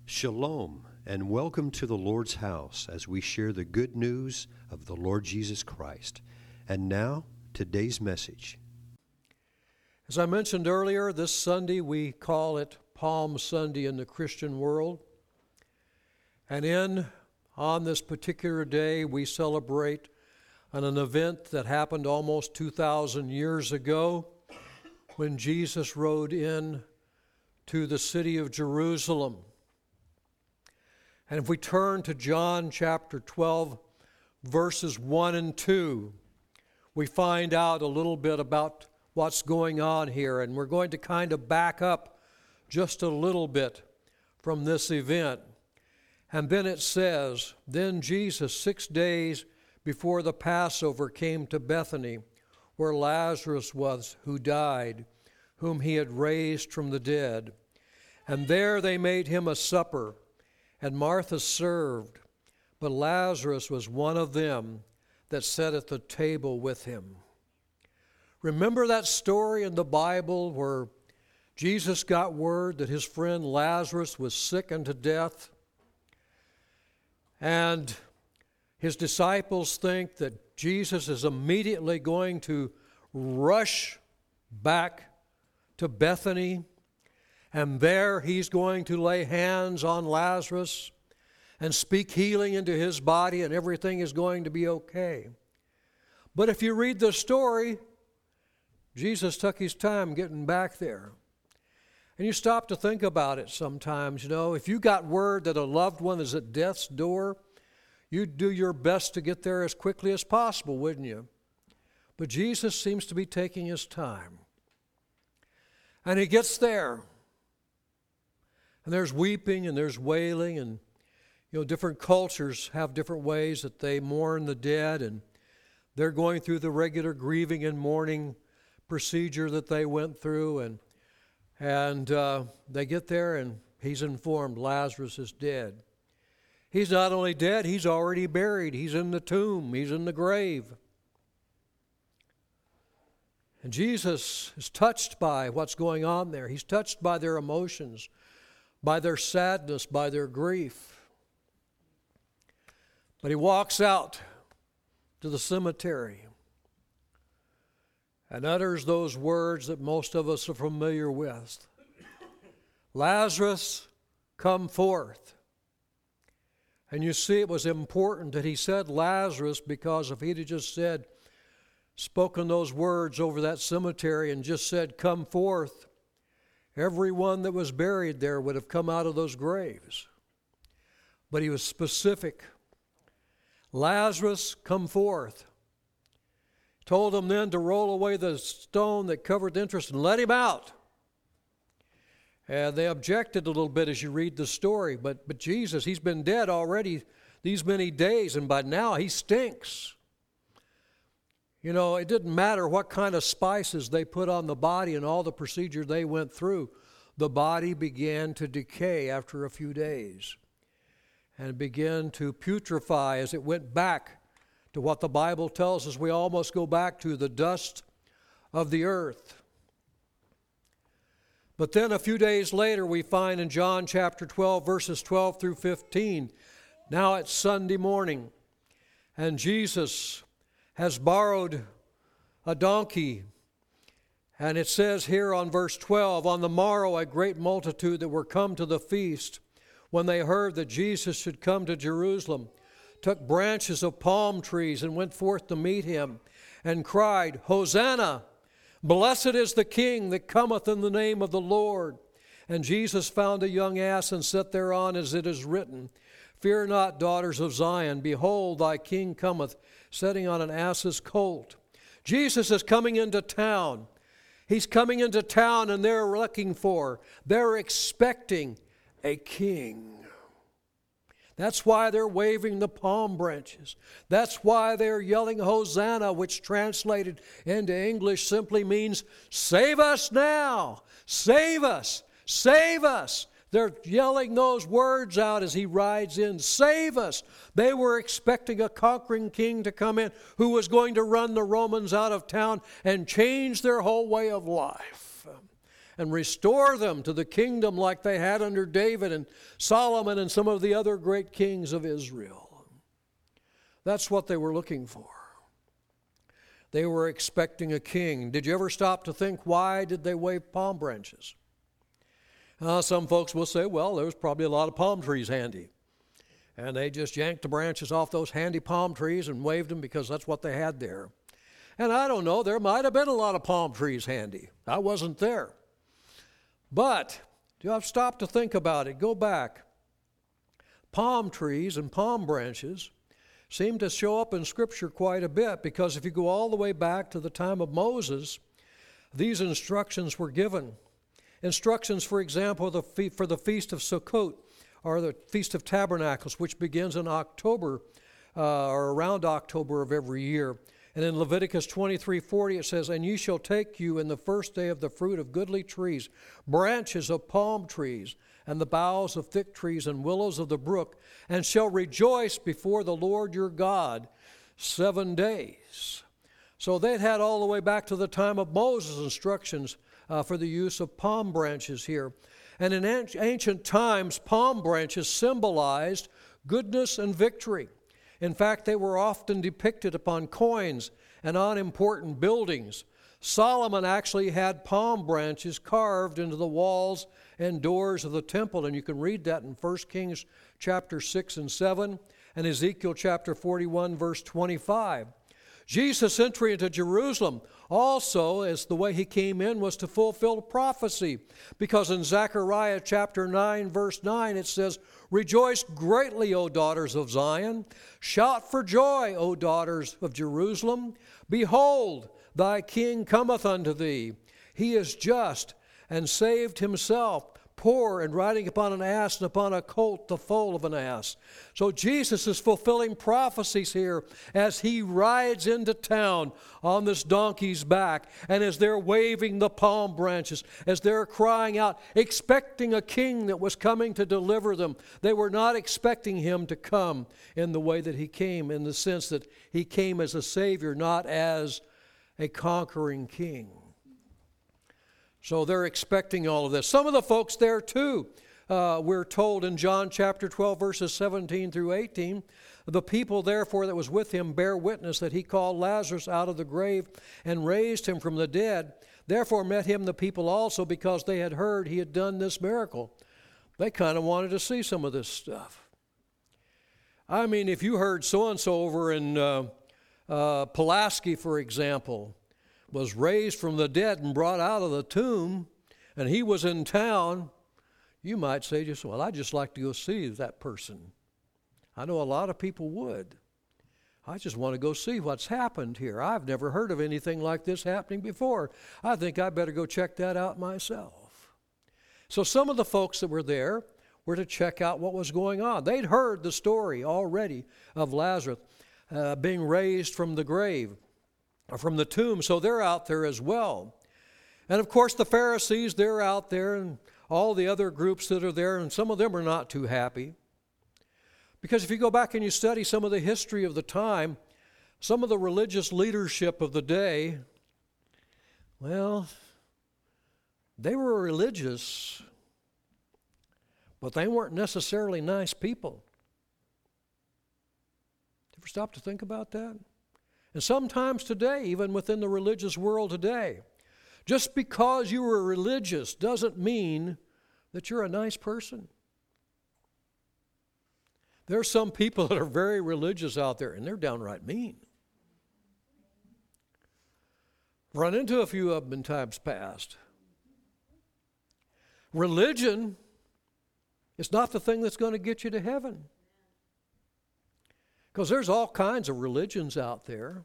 Shalom, and welcome to the Lord's house as we share the good news of the Lord Jesus Christ. And now, today's message. As I mentioned earlier, this Sunday we call it Palm Sunday in the Christian world. And on this particular day, we celebrate an event that happened almost 2,000 years ago when Jesus rode in to the city of Jerusalem. And if we turn to John chapter 12, verses 1 and 2, we find out a little bit about what's going on here. And we're going to kind of back up just a little bit from this event. And then it says, "Then Jesus, 6 days before the Passover, came to Bethany, where Lazarus was, who died, whom he had raised from the dead. And there they made him a supper. And Martha served, but Lazarus was one of them that sat at the table with him." Remember that story in the Bible where Jesus got word that his friend Lazarus was sick unto death? And his disciples think that Jesus is immediately going to rush back to Bethany, and there he's going to lay hands on Lazarus and speak healing into his body, and everything is going to be okay. But if you read the story, Jesus took his time getting back there. And you stop to think about it sometimes, if you got word that a loved one is at death's door, you'd do your best to get there as quickly as possible, wouldn't you? But Jesus seems to be taking his time. And he gets there. And there's weeping and there's wailing, and different cultures have different ways that they mourn the dead, and they're going through the regular grieving and mourning procedure that they went through, and they get there and he's informed Lazarus is dead. He's not only dead, he's already buried. He's in the tomb. He's in the grave. And Jesus is touched by what's going on there. He's touched by their emotions, by their sadness, by their grief. But he walks out to the cemetery and utters those words that most of us are familiar with. "Lazarus, come forth." And you see, it was important that he said Lazarus, because if he'd have just spoken those words over that cemetery and just said, "Come forth," everyone that was buried there would have come out of those graves. But he was specific. "Lazarus, come forth." Told them then to roll away the stone that covered the entrance and let him out. And they objected a little bit as you read the story. But Jesus, he's been dead already these many days, and by now he stinks. It didn't matter what kind of spices they put on the body and all the procedure they went through. The body began to decay after a few days and began to putrefy as it went back to what the Bible tells us we almost go back to, the dust of the earth. But then a few days later we find in John chapter 12, verses 12 through 15, now it's Sunday morning, and Jesus has borrowed a donkey. And it says here on verse 12, "On the morrow a great multitude that were come to the feast, when they heard that Jesus should come to Jerusalem, took branches of palm trees and went forth to meet him, and cried, Hosanna! Blessed is the King that cometh in the name of the Lord. And Jesus found a young ass and sat thereon, as it is written, Fear not, daughters of Zion, behold, thy King cometh, sitting on an ass's colt." Jesus is coming into town. He's coming into town, and they're expecting a king. That's why they're waving the palm branches. That's why they're yelling Hosanna, which translated into English simply means, "Save us now! Save us! Save us!" They're yelling those words out as he rides in. Save us! They were expecting a conquering king to come in who was going to run the Romans out of town and change their whole way of life. and restore them to the kingdom like they had under David and Solomon and some of the other great kings of Israel. That's what they were looking for. They were expecting a king. Did you ever stop to think, why did they wave palm branches? Some folks will say, well, there was probably a lot of palm trees handy. And they just yanked the branches off those handy palm trees and waved them because that's what they had there. And I don't know, there might have been a lot of palm trees handy. I wasn't there. But you have to stop to think about it. Go back. Palm trees and palm branches seem to show up in Scripture quite a bit, because if you go all the way back to the time of Moses, these instructions were given. Instructions, for example, for the Feast of Sukkot, or the Feast of Tabernacles, which begins in October, or around October of every year. And in Leviticus 23:40 it says, "And ye shall take you in the first day of the fruit of goodly trees, branches of palm trees, and the boughs of thick trees, and willows of the brook, and shall rejoice before the Lord your God 7 days." So they'd had all the way back to the time of Moses instructions for the use of palm branches here. And in ancient times, palm branches symbolized goodness and victory. In fact, they were often depicted upon coins and on important buildings. Solomon actually had palm branches carved into the walls and doors of the temple, and you can read that in 1 Kings chapter 6 and 7 and Ezekiel chapter 41, verse 25. Jesus' entry into Jerusalem also, as the way he came in, was to fulfill prophecy, because in Zechariah chapter 9, verse 9, it says, "Rejoice greatly, O daughters of Zion. Shout for joy, O daughters of Jerusalem. Behold, thy king cometh unto thee. He is just, and saved himself, poor, and riding upon an ass, and upon a colt, the foal of an ass." So Jesus is fulfilling prophecies here as he rides into town on this donkey's back, and as they're waving the palm branches, as they're crying out, expecting a king that was coming to deliver them. They were not expecting him to come in the way that he came, in the sense that he came as a Savior, not as a conquering king. So they're expecting all of this. Some of the folks there too, we're told in John chapter 12, verses 17 through 18, "The people therefore that was with him bear witness that he called Lazarus out of the grave and raised him from the dead. Therefore met him the people also, because they had heard he had done this miracle." They kind of wanted to see some of this stuff. I mean, if you heard so-and-so over in Pulaski, for example, was raised from the dead and brought out of the tomb, and he was in town, you might say, just, well, I'd just like to go see that person. I know a lot of people would. I just want to go see what's happened here. I've never heard of anything like this happening before. I think I better go check that out myself. So some of the folks that were there were to check out what was going on. They'd heard the story already of Lazarus being raised from the grave, or from the tomb, so they're out there as well. And of course the Pharisees, they're out there, and all the other groups that are there, and some of them are not too happy. Because if you go back and you study some of the history of the time, some of the religious leadership of the day, well, they were religious, but they weren't necessarily nice people. Ever stop to think about that? And sometimes today, even within the religious world today, just because you are religious doesn't mean that you're a nice person. There are some people that are very religious out there, and they're downright mean. Run into a few of them in times past. Religion is not the thing that's going to get you to heaven. Because there's all kinds of religions out there.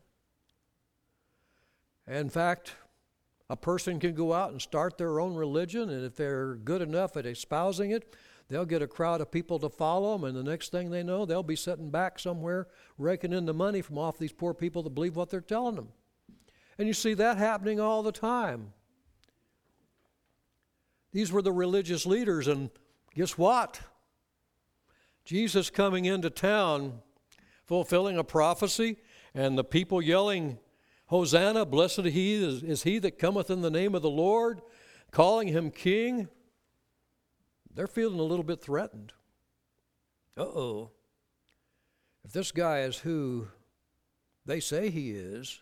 In fact, a person can go out and start their own religion, and if they're good enough at espousing it, they'll get a crowd of people to follow them, and the next thing they know, they'll be sitting back somewhere raking in the money from off these poor people that believe what they're telling them. And you see that happening all the time. These were the religious leaders, and guess what? Jesus coming into town, fulfilling a prophecy, and the people yelling, "Hosanna, blessed is he that cometh in the name of the Lord." calling him king, they're feeling a little bit threatened. Uh-oh. If this guy is who they say he is,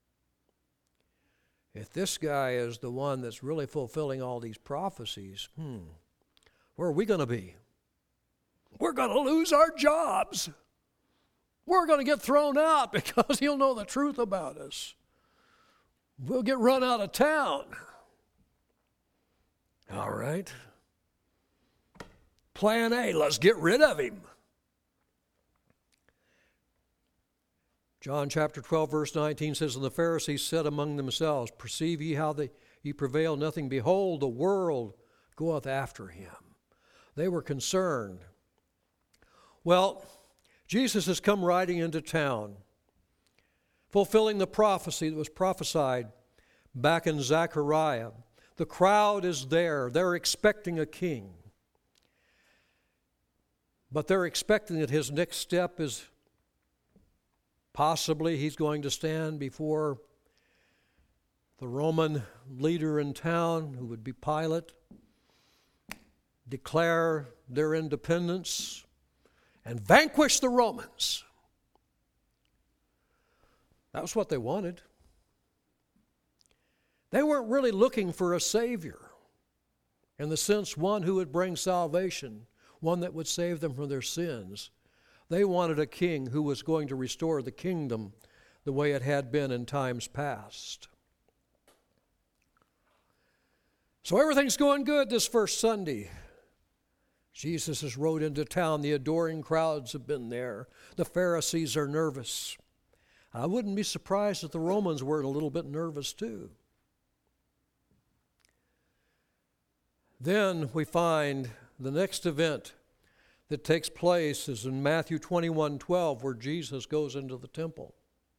if this guy is the one that's really fulfilling all these prophecies, where are we going to be? We're going to lose our jobs. We're going to get thrown out because he'll know the truth about us. We'll get run out of town. All right. Plan A, let's get rid of him. John chapter 12, verse 19 says, And the Pharisees said among themselves, Perceive ye how ye prevail nothing? Behold, the world goeth after him. They were concerned. Well, Jesus has come riding into town, fulfilling the prophecy that was prophesied back in Zechariah. The crowd is there. They're expecting a king. But they're expecting that his next step is possibly he's going to stand before the Roman leader in town, who would be Pilate, declare their independence, and vanquish the Romans. That was what they wanted. They weren't really looking for a Savior, in the sense one who would bring salvation, one that would save them from their sins. They wanted a king who was going to restore the kingdom the way it had been in times past. So everything's going good this first Sunday. Jesus has rode into town. The adoring crowds have been there. The Pharisees are nervous. I wouldn't be surprised if the Romans were a little bit nervous too. Then we find the next event that takes place is in Matthew 21:12, where Jesus goes into the temple.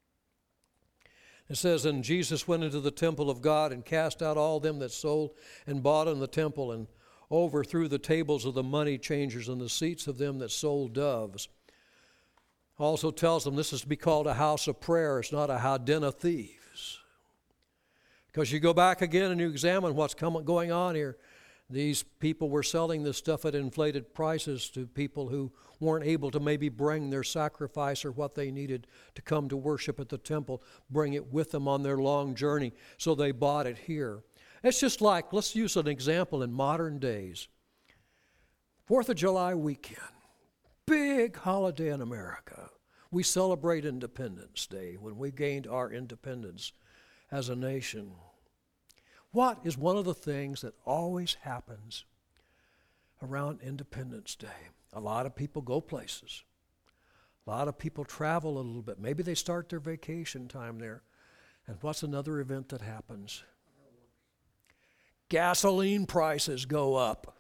It says, And Jesus went into the temple of God and cast out all them that sold and bought in the temple, and overthrew the tables of the money changers and the seats of them that sold doves. Also tells them this is to be called a house of prayer. It's not a den of thieves. Because you go back again and you examine what's going on here. These people were selling this stuff at inflated prices to people who weren't able to maybe bring their sacrifice or what they needed to come to worship at the temple, bring it with them on their long journey. So they bought it here. It's just like, let's use an example in modern days. 4th of July weekend, big holiday in America. We celebrate Independence Day when we gained our independence as a nation. What is one of the things that always happens around Independence Day? A lot of people go places. A lot of people travel a little bit. Maybe they start their vacation time there. And what's another event that happens? Gasoline prices go up.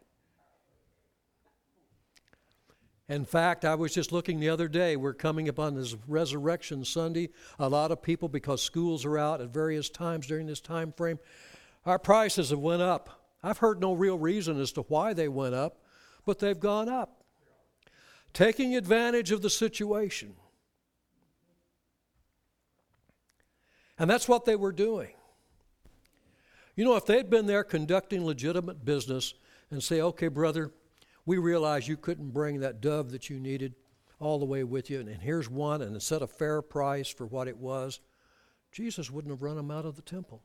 In fact, I was just looking the other day, we're coming upon this Resurrection Sunday. A lot of people, because schools are out at various times during this time frame, our prices have went up. I've heard no real reason as to why they went up, but they've gone up. Taking advantage of the situation. And that's what they were doing. You know, if they'd been there conducting legitimate business and say, okay, brother, we realize you couldn't bring that dove that you needed all the way with you, and here's one, and set a fair price for what it was, Jesus wouldn't have run them out of the temple.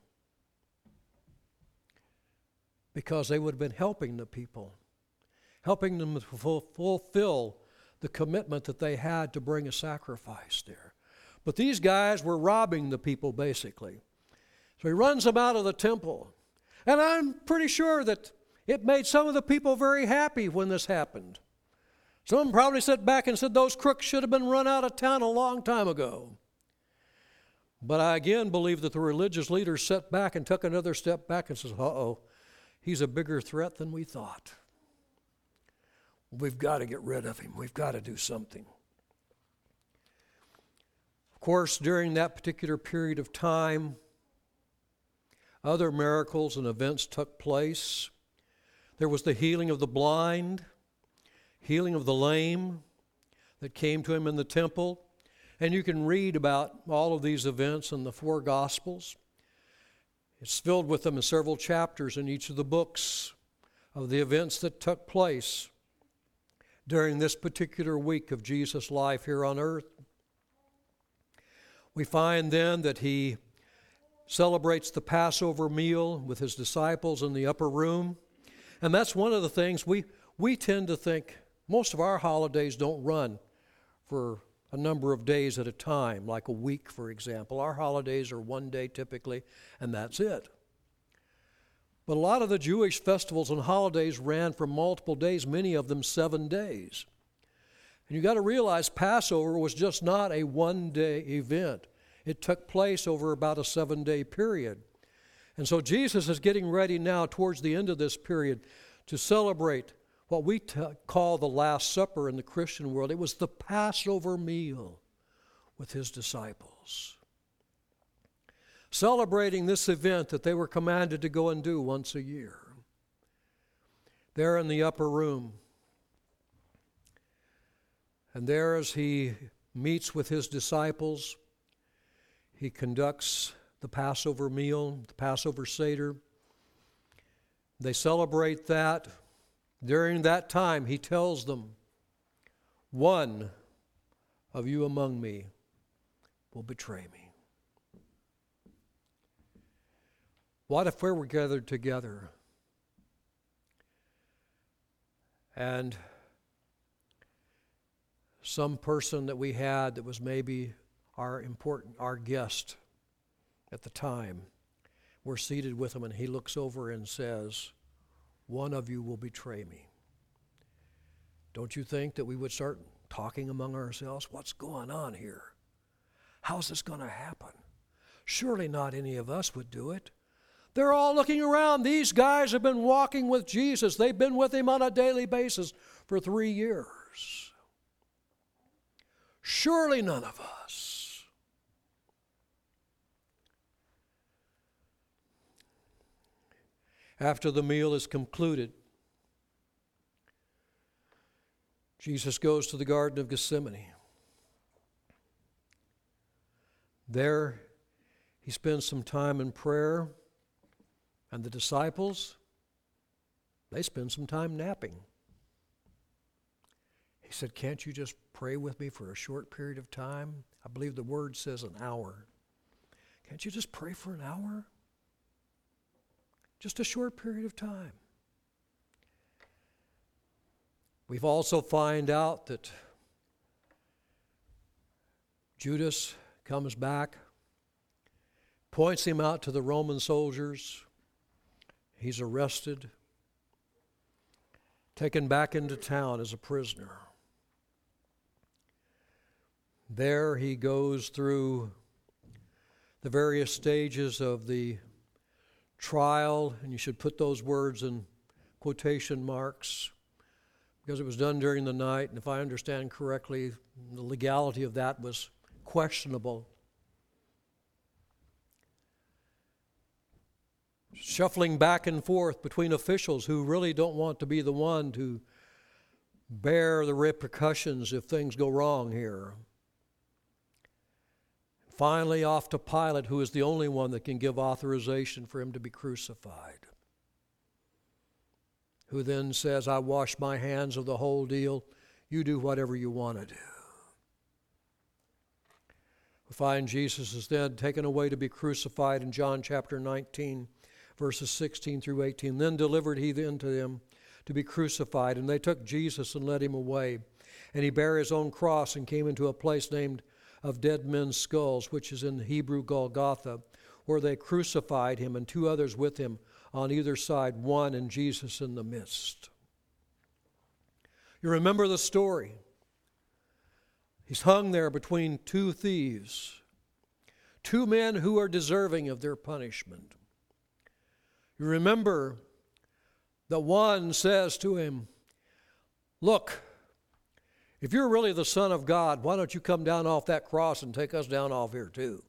Because they would have been helping the people, helping them to fulfill the commitment that they had to bring a sacrifice there. But these guys were robbing the people, basically. So he runs them out of the temple. And I'm pretty sure that it made some of the people very happy when this happened. Some of them probably sat back and said, those crooks should have been run out of town a long time ago. But I again believe that the religious leaders sat back and took another step back and said, uh-oh, he's a bigger threat than we thought. We've got to get rid of him. We've got to do something. Of course, during that particular period of time, other miracles and events took place. There was the healing of the blind, healing of the lame that came to him in the temple. And you can read about all of these events in the four Gospels. It's filled with them in several chapters in each of the books of the events that took place during this particular week of Jesus' life here on earth. We find then that he celebrates the Passover meal with his disciples in the upper room. And that's one of the things we tend to think most of our holidays don't run for a number of days at a time, like a week, for example. Our holidays are one day typically, and that's it. But a lot of the Jewish festivals and holidays ran for multiple days, many of them 7 days. And you got to realize Passover was just not a one-day event. It took place over about a 7-day period. And so Jesus is getting ready now towards the end of this period to celebrate what we call the Last Supper in the Christian world. It was the Passover meal with his disciples, celebrating this event that they were commanded to go and do once a year. There in the upper room, and there as he meets with his disciples, he conducts the Passover meal, the Passover Seder. They celebrate that. During that time, he tells them, one of you among me will betray me. What if we were gathered together and some person that we had that was maybe our guest at the time, we're seated with him and he looks over and says, one of you will betray me. Don't you think that we would start talking among ourselves? What's going on here? How's this going to happen? Surely not any of us would do it. They're all looking around. These guys have been walking with Jesus. They've been with him on a daily basis for 3 years. Surely none of us. After the meal is concluded, Jesus goes to the Garden of Gethsemane. There, he spends some time in prayer, and the disciples, they spend some time napping. He said, can't you just pray with me for a short period of time? I believe the word says an hour. Can't you just pray for an hour? Just a short period of time. We've also find out that Judas comes back, points him out to the Roman soldiers. He's arrested, taken back into town as a prisoner. There he goes through the various stages of the trial, and you should put those words in quotation marks because it was done during the night, and if I understand correctly, the legality of that was questionable. Shuffling back and forth between officials who really don't want to be the one to bear the repercussions if things go wrong here. Finally, off to Pilate, who is the only one that can give authorization for him to be crucified, who then says, I wash my hands of the whole deal. You do whatever you want to do. We find Jesus is then taken away to be crucified in John chapter 19, verses 16 through 18. Then delivered he then to them to be crucified, and they took Jesus and led him away. And he bare his own cross and came into a place named of Dead Men's Skulls, which is in Hebrew Golgotha, where they crucified him and 2 others with him on either side, one and Jesus in the midst. You remember the story. He's hung there between 2 thieves, 2 men who are deserving of their punishment. You remember that one says to him, look, if you're really the Son of God, why don't you come down off that cross and take us down off here too?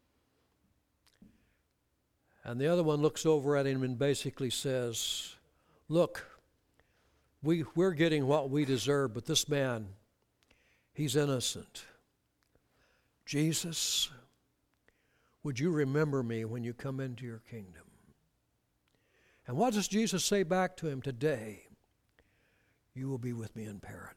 And the other one looks over at him and basically says, look, we're getting what we deserve, but this man, he's innocent. Jesus, would you remember me when you come into your kingdom? And what does Jesus say back to him? Today, you will be with me in paradise.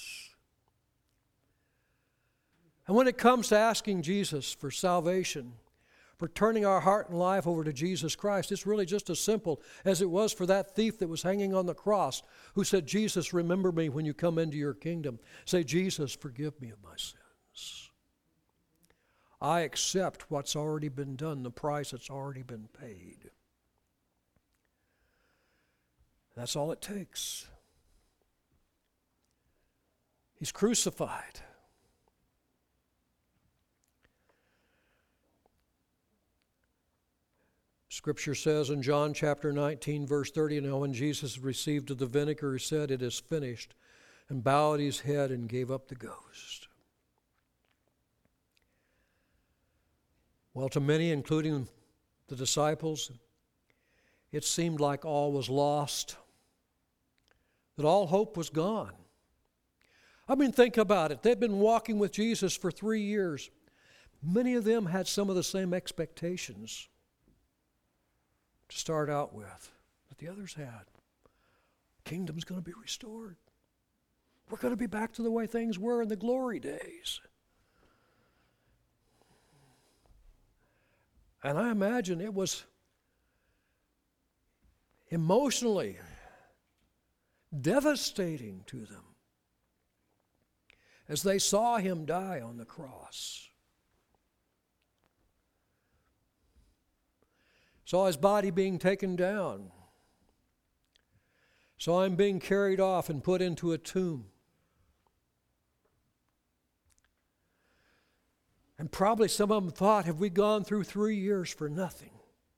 And when it comes to asking Jesus for salvation, for turning our heart and life over to Jesus Christ, it's really just as simple as it was for that thief that was hanging on the cross who said, Jesus, remember me when you come into your kingdom. Say, Jesus, forgive me of my sins. I accept what's already been done, the price that's already been paid. That's all it takes. He's crucified. Scripture says in John chapter 19, verse 30, now when Jesus received of the vinegar, he said, it is finished, and bowed his head and gave up the ghost. Well, to many, including the disciples, it seemed like all was lost, that all hope was gone. I mean, think about it. They've been walking with Jesus for 3 years. Many of them had some of the same expectations to start out with that the others had. Kingdom's going to be restored. We're going to be back to the way things were in the glory days. And I imagine it was emotionally devastating to them as they saw him die on the cross. Saw his body being taken down. Saw him being carried off and put into a tomb. And probably some of them thought, have we gone through 3 years for nothing?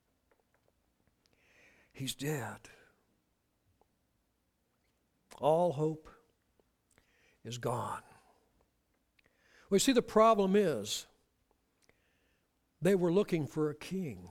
He's dead. All hope is gone. Well, you see, the problem is they were looking for a king.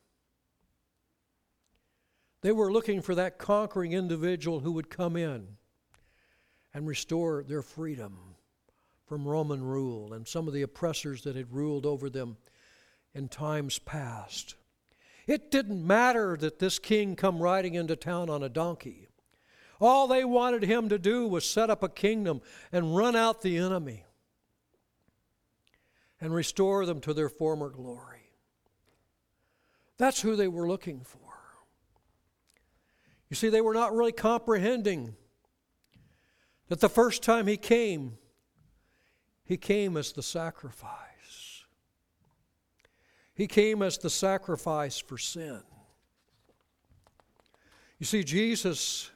They were looking for that conquering individual who would come in and restore their freedom from Roman rule and some of the oppressors that had ruled over them in times past. It didn't matter that this king come riding into town on a donkey. All they wanted him to do was set up a kingdom and run out the enemy and restore them to their former glory. That's who they were looking for. You see, they were not really comprehending that the first time he came as the sacrifice. He came as the sacrifice for sin. You see, Jesus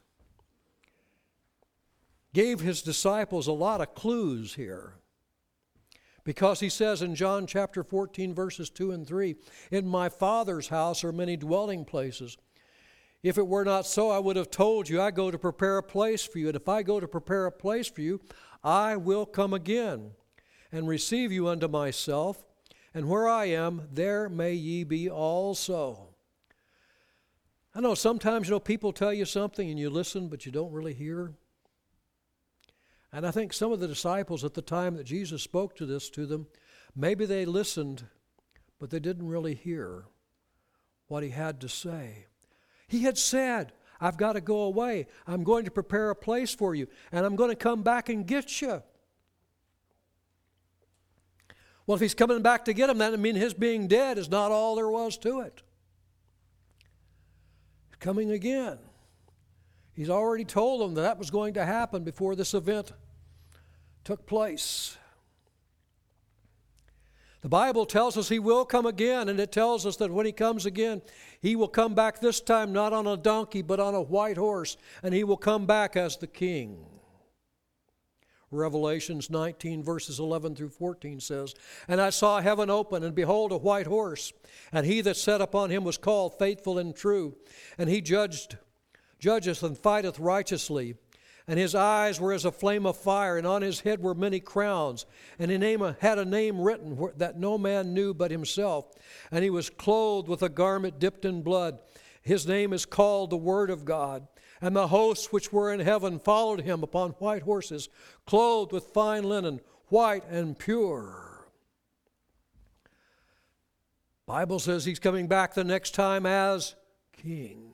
gave his disciples a lot of clues here, because he says in John chapter 14, verses 2 and 3, in my Father's house are many dwelling places. If it were not so, I would have told you, I go to prepare a place for you. And if I go to prepare a place for you, I will come again and receive you unto myself. And where I am, there may ye be also. I know sometimes, people tell you something and you listen, but you don't really hear. And I think some of the disciples at the time that Jesus spoke to them, maybe they listened, but they didn't really hear what he had to say. He had said, I've got to go away. I'm going to prepare a place for you, and I'm going to come back and get you. Well, if he's coming back to get him, that would mean his being dead is not all there was to it. He's coming again. He's already told them that was going to happen before this event took place. The Bible tells us he will come again, and it tells us that when he comes again, he will come back this time not on a donkey, but on a white horse, and he will come back as the king. Revelations 19, verses 11 through 14 says, and I saw heaven open, and behold, a white horse, and he that sat upon him was called Faithful and True, and he judgeth and fighteth righteously. And his eyes were as a flame of fire, and on his head were many crowns. And his name had a name written that no man knew but himself. And he was clothed with a garment dipped in blood. His name is called the Word of God. And the hosts which were in heaven followed him upon white horses, clothed with fine linen, white and pure. Bible says he's coming back the next time as king.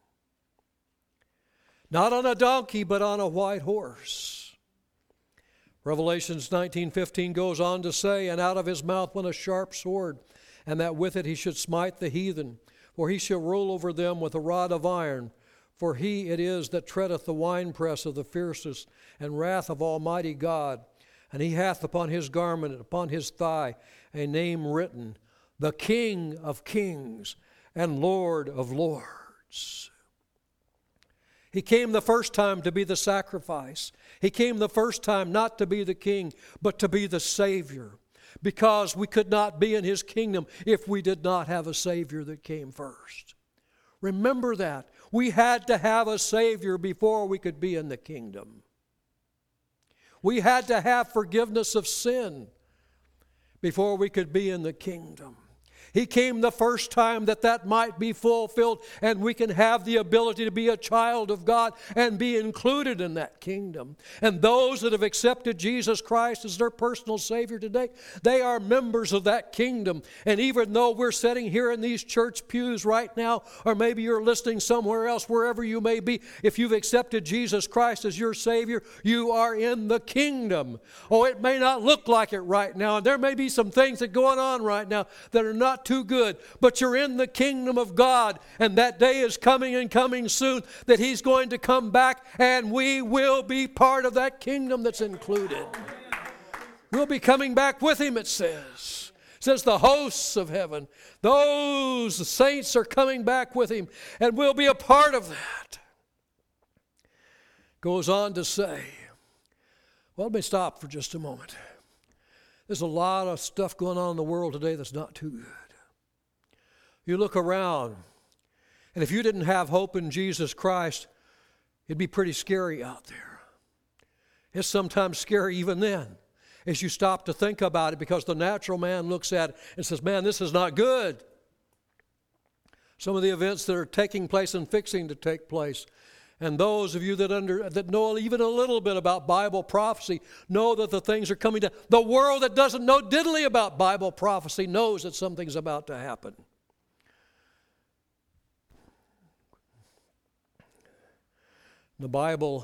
Not on a donkey, but on a white horse. Revelations 19:15 goes on to say, and out of his mouth went a sharp sword, and that with it he should smite the heathen, for he shall rule over them with a rod of iron. For he it is that treadeth the winepress of the fierceness and wrath of Almighty God. And he hath upon his garment and upon his thigh a name written, the King of Kings and Lord of Lords. He came the first time to be the sacrifice. He came the first time not to be the king, but to be the Savior. Because we could not be in his kingdom if we did not have a Savior that came first. Remember that. We had to have a Savior before we could be in the kingdom. We had to have forgiveness of sin before we could be in the kingdom. He came the first time that might be fulfilled, and we can have the ability to be a child of God and be included in that kingdom. And those that have accepted Jesus Christ as their personal Savior today, they are members of that kingdom. And even though we're sitting here in these church pews right now, or maybe you're listening somewhere else, wherever you may be, if you've accepted Jesus Christ as your Savior, you are in the kingdom. Oh, it may not look like it right now, and there may be some things that are going on right now that are not too good, but you're in the kingdom of God, and that day is coming and coming soon that he's going to come back, and we will be part of that kingdom that's included. We'll be coming back with him, it says. It says the hosts of heaven, those saints are coming back with him, and we'll be a part of that. Goes on to say, well, let me stop for just a moment. There's a lot of stuff going on in the world today that's not too good. You look around, and if you didn't have hope in Jesus Christ, it'd be pretty scary out there. It's sometimes scary even then, as you stop to think about it, because the natural man looks at it and says, man, this is not good. Some of the events that are taking place and fixing to take place. And those of you that know even a little bit about Bible prophecy know that the things are coming down. The world that doesn't know diddly about Bible prophecy knows that something's about to happen. The Bible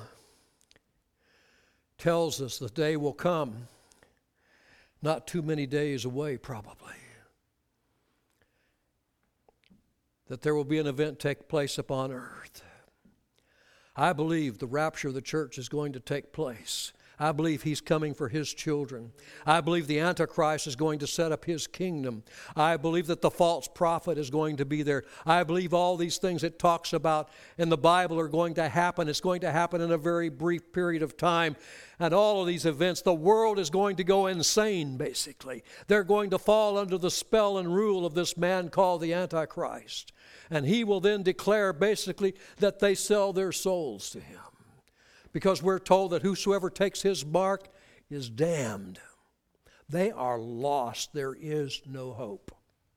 tells us the day will come, not too many days away probably, that there will be an event take place upon earth. I believe the rapture of the church is going to take place. I believe he's coming for his children. I believe the Antichrist is going to set up his kingdom. I believe that the false prophet is going to be there. I believe all these things it talks about in the Bible are going to happen. It's going to happen in a very brief period of time. And all of these events, the world is going to go insane, basically. They're going to fall under the spell and rule of this man called the Antichrist. And he will then declare, basically, that they sell their souls to him. Because we're told that whosoever takes his mark is damned. They are lost. There is no hope.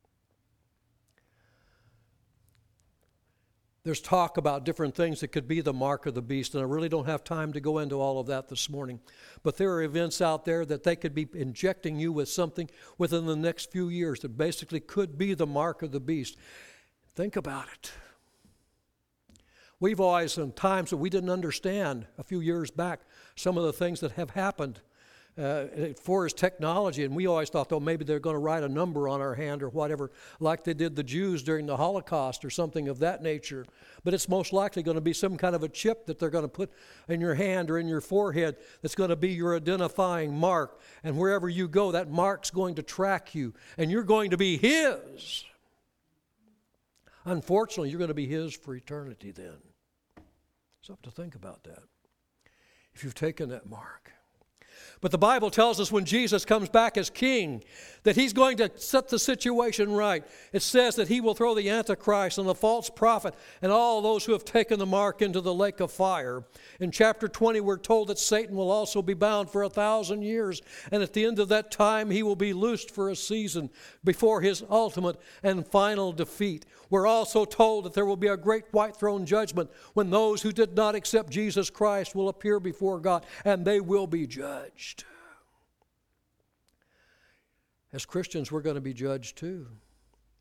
There's talk about different things that could be the mark of the beast, and I really don't have time to go into all of that this morning. But there are events out there that they could be injecting you with something within the next few years that basically could be the mark of the beast. Think about it. We've always, in times that we didn't understand a few years back, some of the things that have happened for his technology, and we always thought, oh, maybe they're going to write a number on our hand or whatever, like they did the Jews during the Holocaust or something of that nature. But it's most likely going to be some kind of a chip that they're going to put in your hand or in your forehead that's going to be your identifying mark. And wherever you go, that mark's going to track you, and you're going to be his. Unfortunately, you're going to be his for eternity then. Something to think about that, if you've taken that mark. But the Bible tells us when Jesus comes back as king, that he's going to set the situation right. It says that he will throw the Antichrist and the false prophet and all those who have taken the mark into the lake of fire. In chapter 20, we're told that Satan will also be bound for 1,000 years. And at the end of that time, he will be loosed for a season before his ultimate and final defeat. We're also told that there will be a great white throne judgment when those who did not accept Jesus Christ will appear before God, and they will be judged. As Christians, we're going to be judged too.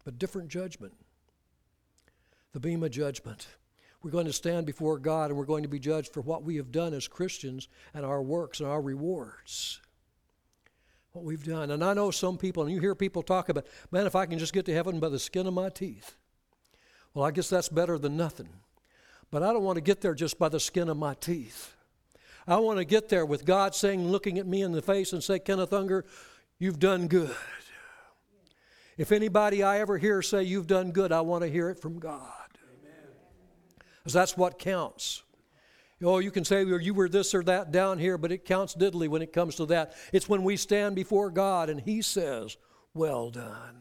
but different judgment. The Bema judgment. We're going to stand before God and we're going to be judged for what we have done as Christians and our works and our rewards. What we've done. And I know some people, and you hear people talk about, man, if I can just get to heaven by the skin of my teeth. Well, I guess that's better than nothing. But I don't want to get there just by the skin of my teeth. I want to get there with God saying, looking at me in the face and say, Kenneth Unger, you've done good. If anybody I ever hear say you've done good, I want to hear it from God. Because that's what counts. Oh, you can say you were this or that down here, but it counts diddly when it comes to that. It's when we stand before God and He says, well done.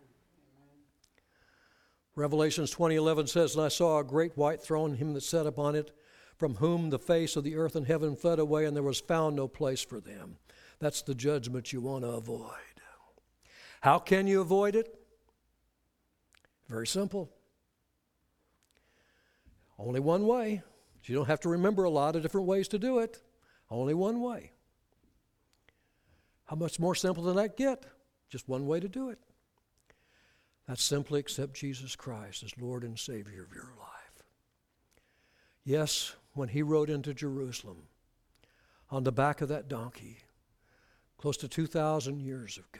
Revelations 20:11 says, and I saw a great white throne, and him that sat upon it, from whom the face of the earth and heaven fled away, and there was found no place for them. That's the judgment you want to avoid. How can you avoid it? Very simple. Only one way. You don't have to remember a lot of different ways to do it. Only one way. How much more simple than that get? Just one way to do it. That's simply accept Jesus Christ as Lord and Savior of your life. Yes, when He rode into Jerusalem on the back of that donkey, close to 2,000 years ago,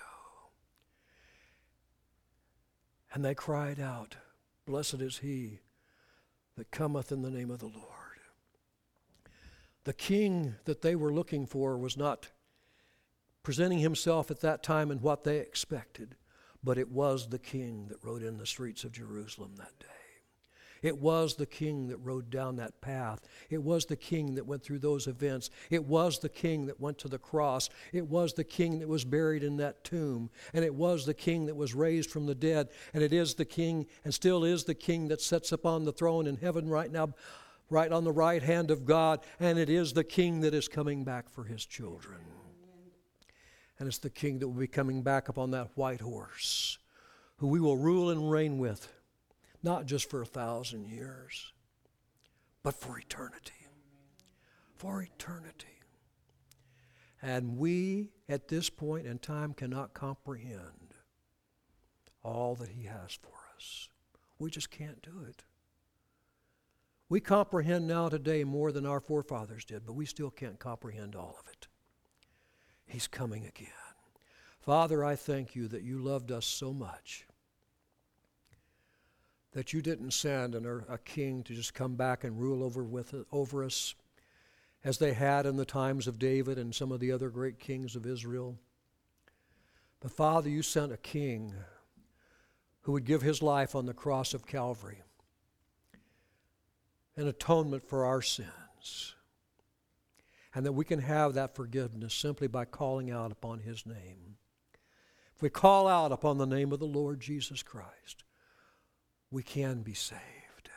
and they cried out, blessed is He that cometh in the name of the Lord. The king that they were looking for was not presenting himself at that time in what they expected, but it was the king that rode in the streets of Jerusalem that day. It was the king that rode down that path. It was the king that went through those events. It was the king that went to the cross. It was the king that was buried in that tomb. And it was the king that was raised from the dead. And it is the king and still is the king that sits upon the throne in heaven right now, right on the right hand of God. And it is the king that is coming back for His children. And it's the king that will be coming back upon that white horse, who we will rule and reign with, not just for 1,000 years, but for eternity. For eternity. And we, at this point in time, cannot comprehend all that He has for us. We just can't do it. We comprehend now today more than our forefathers did, but we still can't comprehend all of it. He's coming again. Father, I thank You that You loved us so much that You didn't send a king to just come back and rule over us as they had in the times of David and some of the other great kings of Israel. But Father, You sent a king who would give his life on the cross of Calvary, an atonement for our sins, and that we can have that forgiveness simply by calling out upon His name. If we call out upon the name of the Lord Jesus Christ, we can be saved.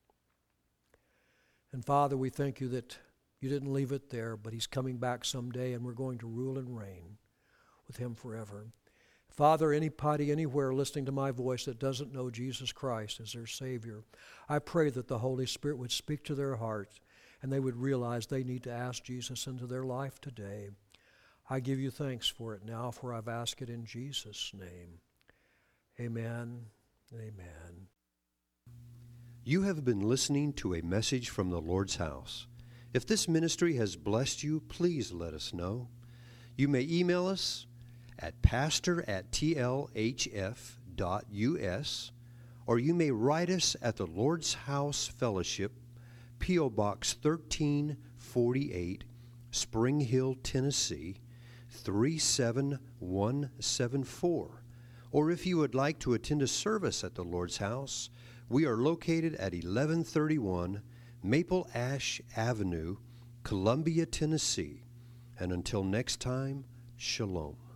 And Father, we thank You that You didn't leave it there, but He's coming back someday, and we're going to rule and reign with Him forever. Father, anybody anywhere listening to my voice that doesn't know Jesus Christ as their Savior, I pray that the Holy Spirit would speak to their hearts and they would realize they need to ask Jesus into their life today. I give You thanks for it now, for I've asked it in Jesus' name. Amen and amen. You have been listening to a message from the Lord's house. If this ministry has blessed you, please let us know. You may email us at pastor@tlhf.us, or you may write us at the Lord's House Fellowship, P.O. Box 1348, Spring Hill, Tennessee, 37174. Or if you would like to attend a service at the Lord's House, we are located at 1131 Maple Ash Avenue, Columbia, Tennessee. And until next time, shalom.